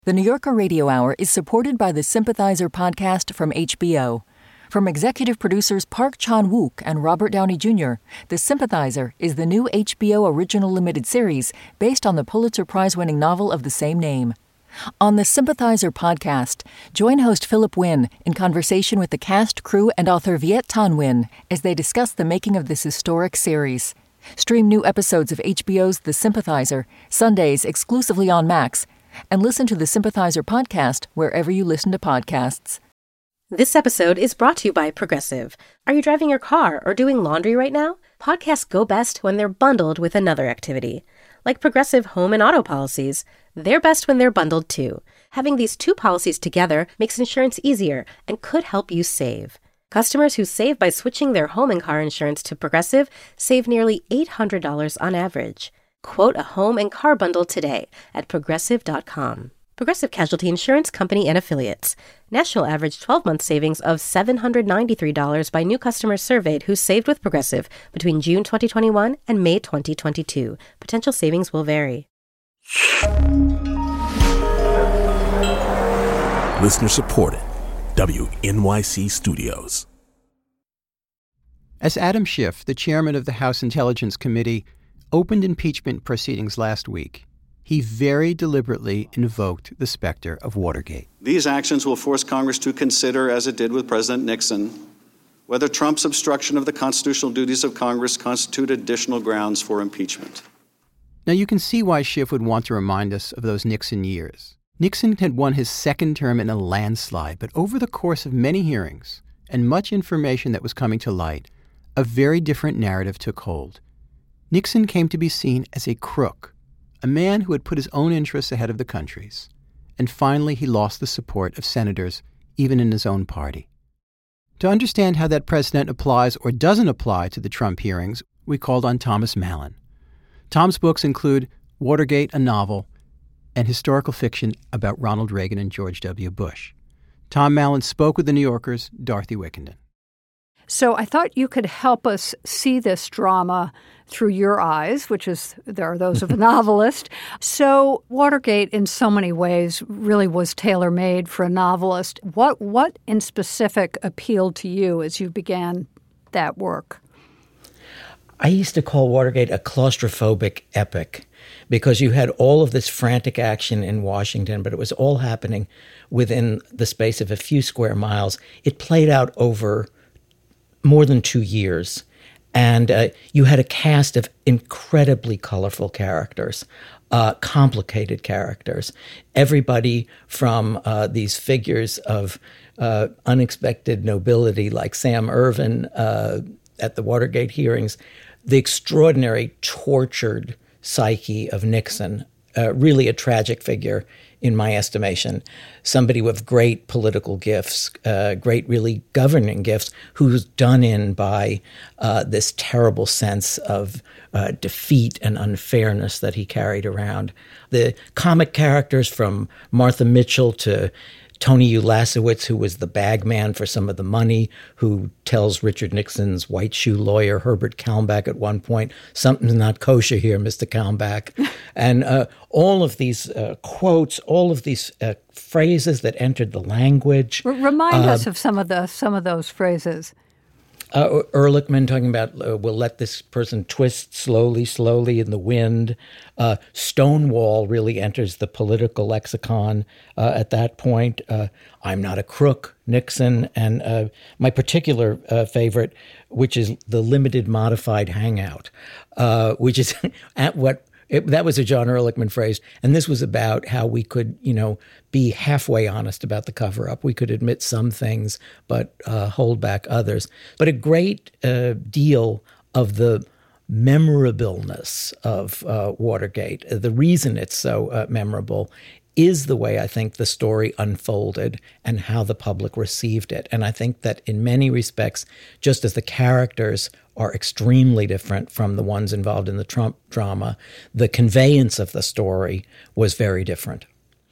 The New Yorker Radio Hour is supported by the Sympathizer podcast from HBO. From executive producers Park Chan-wook and Robert Downey Jr., The Sympathizer is the new HBO original limited series based on the Pulitzer Prize-winning novel of the same name. On the Sympathizer podcast, join host Philip Wynn in conversation with the cast, crew, and author Viet Thanh Nguyen as they discuss the making of this historic series. Stream new episodes of HBO's The Sympathizer, Sundays exclusively on Max, and listen to the Sympathizer podcast wherever you listen to podcasts. This episode is brought to you by Progressive. Are you driving your car or doing laundry right now? Podcasts go best when they're bundled with another activity. Like Progressive home and auto policies, they're best when they're bundled too. Having these two policies together makes insurance easier and could help you save. Customers who save by switching their home and car insurance to Progressive save nearly $800 on average. Quote a home and car bundle today at Progressive.com. Progressive Casualty Insurance Company and Affiliates. National average 12-month savings of $793 by new customers surveyed who saved with Progressive between June 2021 and May 2022. Potential savings will vary. Listener supported. WNYC Studios. As Adam Schiff, the chairman of the House Intelligence Committee, opened impeachment proceedings last week, he very deliberately invoked the specter of Watergate. These actions will force Congress to consider, as it did with President Nixon, whether Trump's obstruction of the constitutional duties of Congress constitute additional grounds for impeachment. Now, you can see why Schiff would want to remind us of those Nixon years. Nixon had won his second term in a landslide, but over the course of many hearings and much information that was coming to light, a very different narrative took hold. Nixon came to be seen as a crook, a man who had put his own interests ahead of the country's. And finally, he lost the support of senators, even in his own party. To understand how that precedent applies or doesn't apply to the Trump hearings, we called on Thomas Mallon. Tom's books include Watergate, a Novel, and historical fiction about Ronald Reagan and George W. Bush. Tom Mallon spoke with the New Yorker's Dorothy Wickenden. So I thought you could help us see this drama through your eyes, which is, there are those of a novelist. So Watergate, in so many ways, really was tailor-made for a novelist. What in specific appealed to you as you began that work? I used to call Watergate a claustrophobic epic because you had all of this frantic action in Washington, but it was all happening within the space of a few square miles. It played out over more than 2 years. And you had a cast of incredibly colorful characters, complicated characters. Everybody from these figures of unexpected nobility like Sam Ervin at the Watergate hearings, the extraordinary tortured psyche of Nixon, really a tragic figure in my estimation, somebody with great political gifts, great really governing gifts, who's done in by this terrible sense of defeat and unfairness that he carried around. The comic characters from Martha Mitchell to Tony Ulasewicz, who was the bag man for some of the money, who tells Richard Nixon's white shoe lawyer, Herbert Kalmbach, at one point, "Something's not kosher here, Mr. Kalmbach." And all of these quotes, all of these phrases that entered the language. Remind us of some of those phrases. Ehrlichman talking about, we'll let this person twist slowly, slowly in the wind. Stonewall really enters the political lexicon at that point. I'm not a crook, Nixon. And my particular favorite, which is the limited modified hangout, which is at what that was a John Ehrlichman phrase. And this was about how we could, be halfway honest about the cover-up. We could admit some things, but hold back others. But a great deal of the memorableness of Watergate, the reason it's so memorable, is the way I think the story unfolded and how the public received it. And I think that in many respects, just as the characters are extremely different from the ones involved in the Trump drama, the conveyance of the story was very different.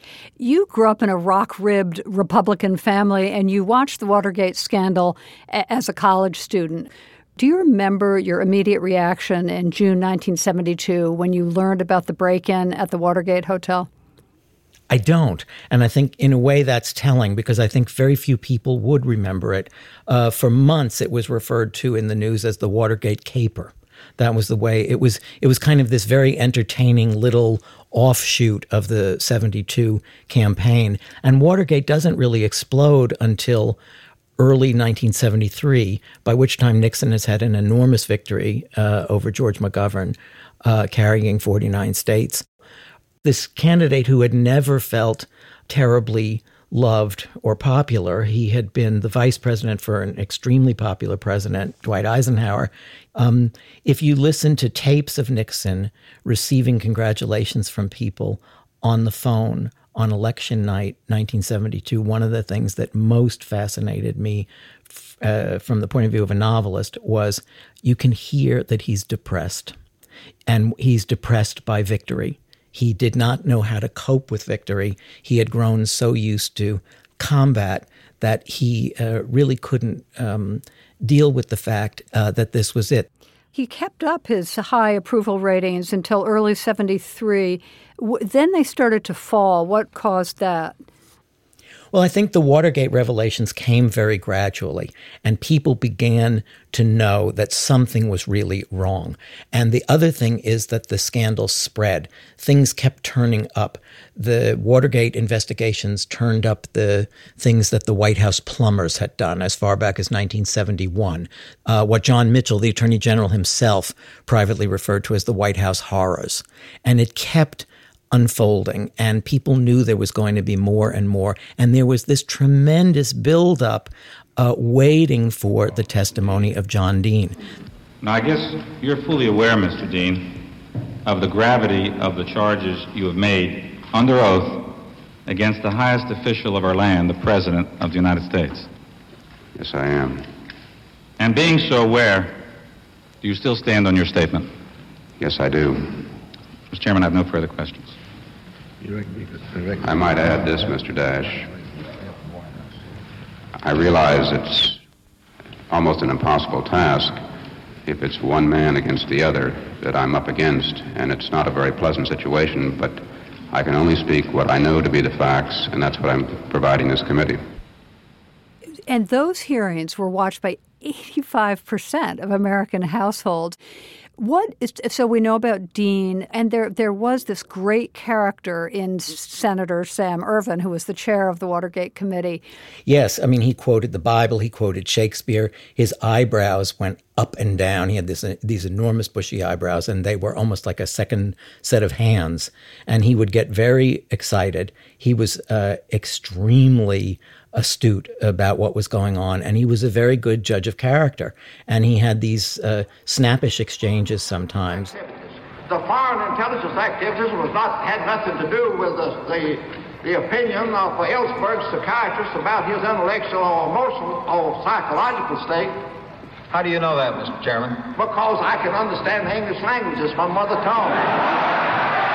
You grew up in a rock-ribbed Republican family, and you watched the Watergate scandal as a college student. Do you remember your immediate reaction in June 1972 when you learned about the break-in at the Watergate Hotel? I don't. And I think in a way that's telling, because I think very few people would remember it. For months, it was referred to in the news as the Watergate caper. That was the way it was. It was kind of this very entertaining little offshoot of the 72 campaign. And Watergate doesn't really explode until early 1973, by which time Nixon has had an enormous victory over George McGovern, carrying 49 states. This candidate who had never felt terribly loved or popular. He had been the vice president for an extremely popular president, Dwight Eisenhower. If you listen to tapes of Nixon receiving congratulations from people on the phone on election night, 1972, one of the things that most fascinated me from the point of view of a novelist was you can hear that he's depressed, and he's depressed by victory. He did not know how to cope with victory. He had grown so used to combat that he really couldn't deal with the fact that this was it. He kept up his high approval ratings until early 73. Then they started to fall. What caused that? Well, I think the Watergate revelations came very gradually, and people began to know that something was really wrong. And the other thing is that the scandal spread. Things kept turning up. The Watergate investigations turned up the things that the White House plumbers had done as far back as 1971, what John Mitchell, the Attorney General himself, privately referred to as the White House horrors. And it kept unfolding, and people knew there was going to be more and more. And there was this tremendous buildup waiting for the testimony of John Dean. Now, I guess you're fully aware, Mr. Dean, of the gravity of the charges you have made under oath against the highest official of our land, the President of the United States. Yes, I am. And being so aware, do you still stand on your statement? Yes, I do. Mr. Chairman, I have no further questions. I might add this, Mr. Dash. I realize it's almost an impossible task if it's one man against the other that I'm up against, and it's not a very pleasant situation, but I can only speak what I know to be the facts, and that's what I'm providing this committee. And those hearings were watched by 85% of American households. So we know about Dean, and there was this great character in Senator Sam Ervin, who was the chair of the Watergate Committee. Yes, I mean, he quoted the Bible, he quoted Shakespeare. His eyebrows went up and down. He had these enormous bushy eyebrows, and they were almost like a second set of hands. And he would get very excited. He was extremely astute about what was going on, and he was a very good judge of character. And he had these snappish exchanges sometimes. The foreign intelligence activities had nothing to do with the opinion of Ellsberg's psychiatrist about his intellectual or emotional or psychological state. How do you know that, Mr. Chairman? Because I can understand the English language. It's my mother tongue.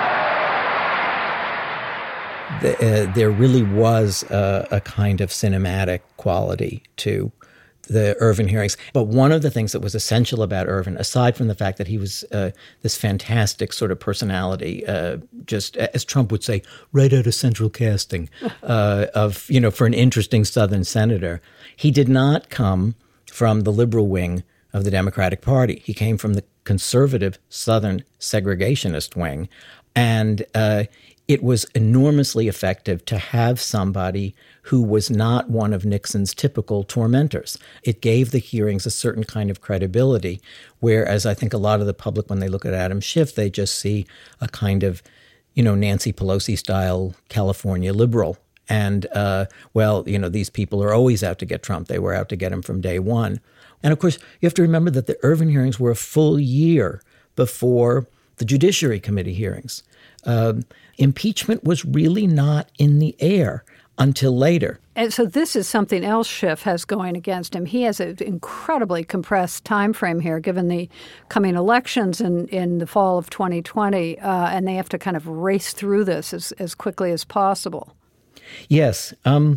There really was a kind of cinematic quality to the Ervin hearings. But one of the things that was essential about Ervin, aside from the fact that he was this fantastic sort of personality, just as Trump would say, right out of central casting for an interesting Southern senator, he did not come from the liberal wing of the Democratic Party. He came from the conservative Southern segregationist wing. And it was enormously effective to have somebody who was not one of Nixon's typical tormentors. It gave the hearings a certain kind of credibility, whereas I think a lot of the public, when they look at Adam Schiff, they just see a kind of, Nancy Pelosi-style California liberal. And, these people are always out to get Trump. They were out to get him from day one. And, of course, you have to remember that the Ervin hearings were a full year before the Judiciary Committee hearings. Impeachment was really not in the air until later. And so this is something else Schiff has going against him. He has an incredibly compressed time frame here, given the coming elections in the fall of 2020, and they have to kind of race through this as quickly as possible. Yes.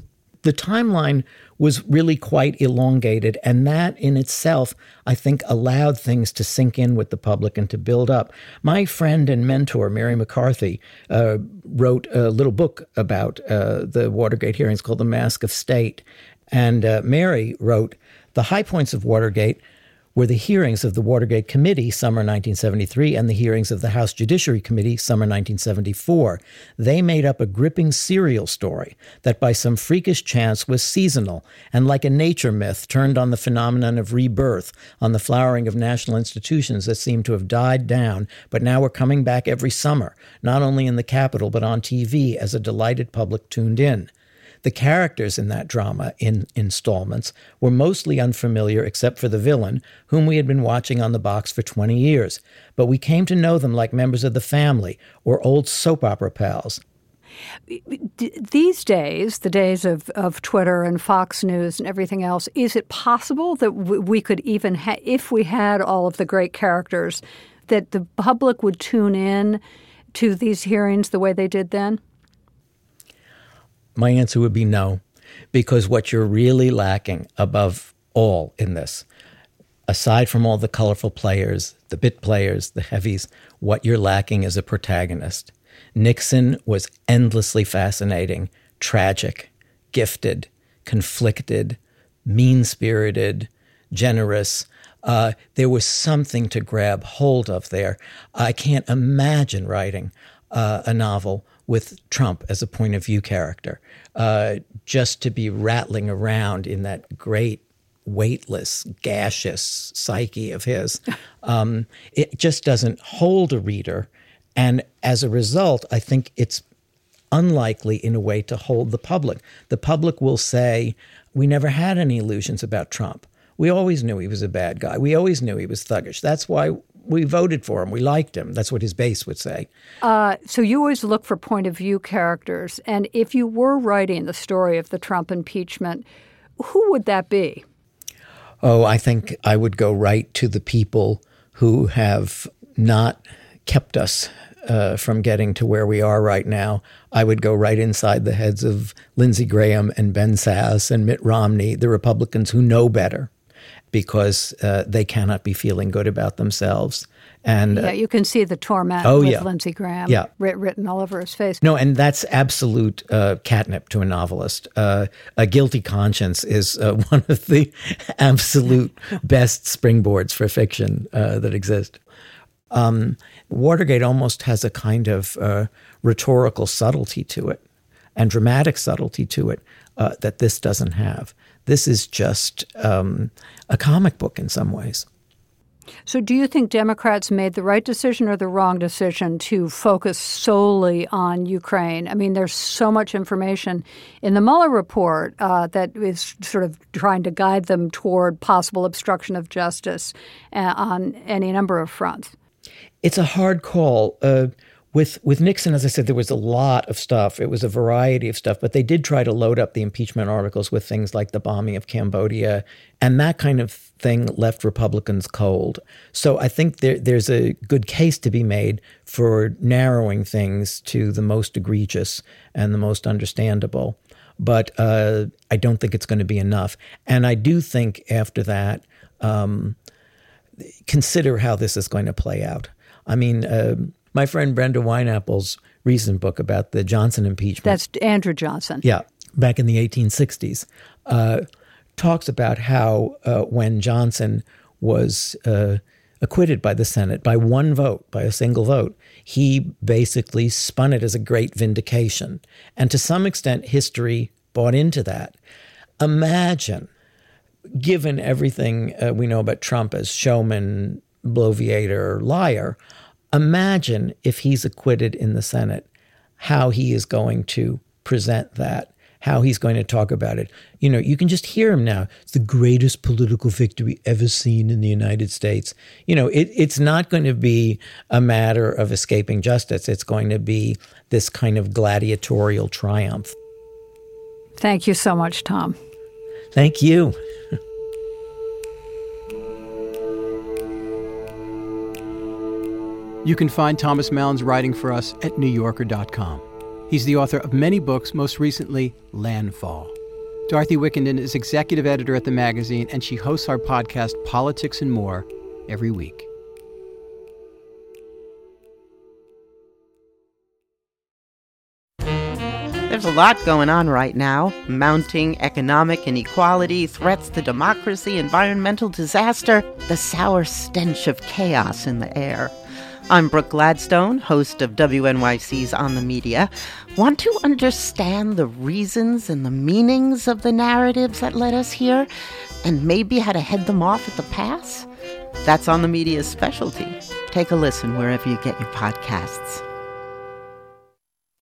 the timeline was really quite elongated, and that in itself, I think, allowed things to sink in with the public and to build up. My friend and mentor, Mary McCarthy, wrote a little book about the Watergate hearings called The Mask of State. And Mary wrote, "The high points of Watergate were the hearings of the Watergate Committee, summer 1973, and the hearings of the House Judiciary Committee, summer 1974. They made up a gripping serial story that by some freakish chance was seasonal and like a nature myth turned on the phenomenon of rebirth, on the flowering of national institutions that seemed to have died down, but now were coming back every summer, not only in the Capitol, but on TV as a delighted public tuned in. The characters in that drama, in installments, were mostly unfamiliar except for the villain, whom we had been watching on the box for 20 years. But we came to know them like members of the family or old soap opera pals." These days, the days of Twitter and Fox News and everything else, is it possible that we could even, if we had all of the great characters, that the public would tune in to these hearings the way they did then? My answer would be no, because what you're really lacking above all in this, aside from all the colorful players, the bit players, the heavies, what you're lacking is a protagonist. Nixon was endlessly fascinating, tragic, gifted, conflicted, mean-spirited, generous. There was something to grab hold of there. I can't imagine writing a novel with Trump as a point of view character, just to be rattling around in that great, weightless, gaseous psyche of his. It just doesn't hold a reader. And as a result, I think it's unlikely in a way to hold the public. The public will say, we never had any illusions about Trump. We always knew he was a bad guy. We always knew he was thuggish. That's why we voted for him. We liked him. That's what his base would say. So you always look for point of view characters. And if you were writing the story of the Trump impeachment, who would that be? Oh, I think I would go right to the people who have not kept us from getting to where we are right now. I would go right inside the heads of Lindsey Graham and Ben Sasse and Mitt Romney, the Republicans who know better, because they cannot be feeling good about themselves. And you can see the torment with Lindsey Graham written all over his face. No, and that's absolute catnip to a novelist. A guilty conscience is one of the absolute best springboards for fiction that exist. Watergate almost has a kind of rhetorical subtlety to it and dramatic subtlety to it that this doesn't have. This is just a comic book in some ways. So do you think Democrats made the right decision or the wrong decision to focus solely on Ukraine? I mean, there's so much information in the Mueller report that is sort of trying to guide them toward possible obstruction of justice on any number of fronts. It's a hard call. With Nixon, as I said, there was a lot of stuff. It was a variety of stuff, but they did try to load up the impeachment articles with things like the bombing of Cambodia, and that kind of thing left Republicans cold. So I think there's a good case to be made for narrowing things to the most egregious and the most understandable. But I don't think it's going to be enough. And I do think after that, consider how this is going to play out. I mean, my friend Brenda Wineapple's recent book about the Johnson impeachment. That's Andrew Johnson. Yeah, back in the 1860s, talks about how when Johnson was acquitted by the Senate by one vote, by a single vote, he basically spun it as a great vindication. And to some extent, history bought into that. Imagine, given everything we know about Trump as showman, bloviator, liar, imagine if he's acquitted in the Senate, how he is going to present that, how he's going to talk about it. You know, you can just hear him now. It's the greatest political victory ever seen in the United States. You know, it's not going to be a matter of escaping justice. It's going to be this kind of gladiatorial triumph. Thank you so much, Tom. Thank you. You can find Thomas Mallon's writing for us at NewYorker.com. He's the author of many books, most recently Landfall. Dorothy Wickenden is executive editor at the magazine, and she hosts our podcast, Politics and More, every week. There's a lot going on right now. Mounting economic inequality, threats to democracy, environmental disaster, the sour stench of chaos in the air. I'm Brooke Gladstone, host of WNYC's On the Media. Want to understand the reasons and the meanings of the narratives that led us here, and maybe how to head them off at the pass? That's On the Media's specialty. Take a listen wherever you get your podcasts.